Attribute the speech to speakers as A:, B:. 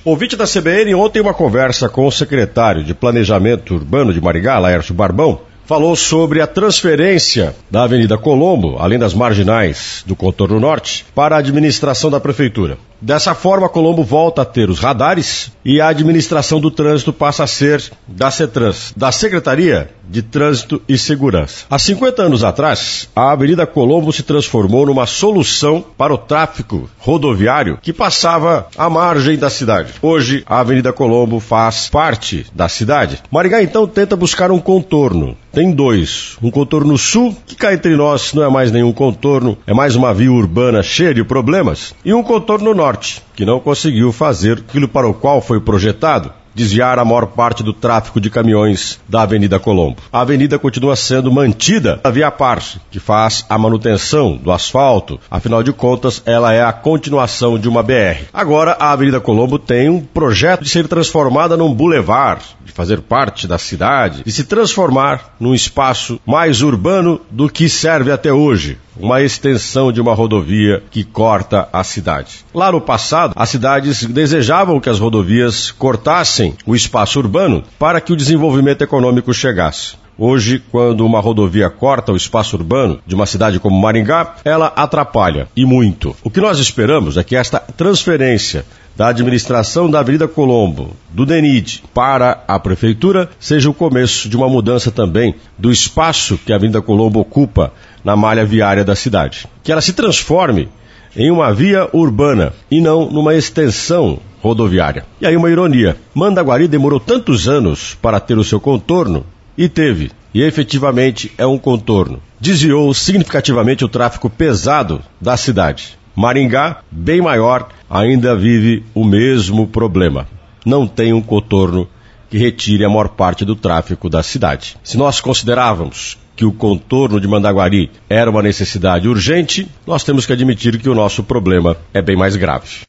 A: Ouvinte da CBN, ontem uma conversa com o secretário de Planejamento Urbano de Maringá, Laércio Barbão, falou sobre a transferência da Avenida Colombo, além das marginais do contorno norte, para a administração da prefeitura. Dessa forma, Colombo volta a ter os radares e a administração do trânsito passa a ser da CETRANS, da Secretaria de Trânsito e Segurança. Há 50 anos atrás, a Avenida Colombo se transformou numa solução para o tráfego rodoviário que passava à margem da cidade. Hoje, a Avenida Colombo faz parte da cidade. Maringá, então, tenta buscar um contorno. Tem dois. Um contorno sul, que cá entre nós não é mais nenhum contorno, é mais uma via urbana cheia de problemas, e um contorno norte, que não conseguiu fazer aquilo para o qual foi projetado, desviar a maior parte do tráfego de caminhões da Avenida Colombo. A avenida continua sendo mantida a Via Par, que faz a manutenção do asfalto, afinal de contas, ela é a continuação de uma BR. Agora, a Avenida Colombo tem um projeto de ser transformada num boulevard, de fazer parte da cidade, de se transformar num espaço mais urbano do que serve até hoje. Uma extensão de uma rodovia que corta a cidade. Lá no passado, as cidades desejavam que as rodovias cortassem o espaço urbano para que o desenvolvimento econômico chegasse. Hoje, quando uma rodovia corta o espaço urbano de uma cidade como Maringá, ela atrapalha, e muito. O que nós esperamos é que esta transferência da administração da Avenida Colombo, do DENIT, para a Prefeitura, seja o começo de uma mudança também do espaço que a Avenida Colombo ocupa na malha viária da cidade. Que ela se transforme em uma via urbana e não numa extensão rodoviária. E aí uma ironia, Mandaguari demorou tantos anos para ter o seu contorno, e teve, e efetivamente é um contorno. Desviou significativamente o tráfego pesado da cidade. Maringá, bem maior, ainda vive o mesmo problema. Não tem um contorno que retire a maior parte do tráfego da cidade. Se nós considerávamos que o contorno de Mandaguari era uma necessidade urgente, nós temos que admitir que o nosso problema é bem mais grave.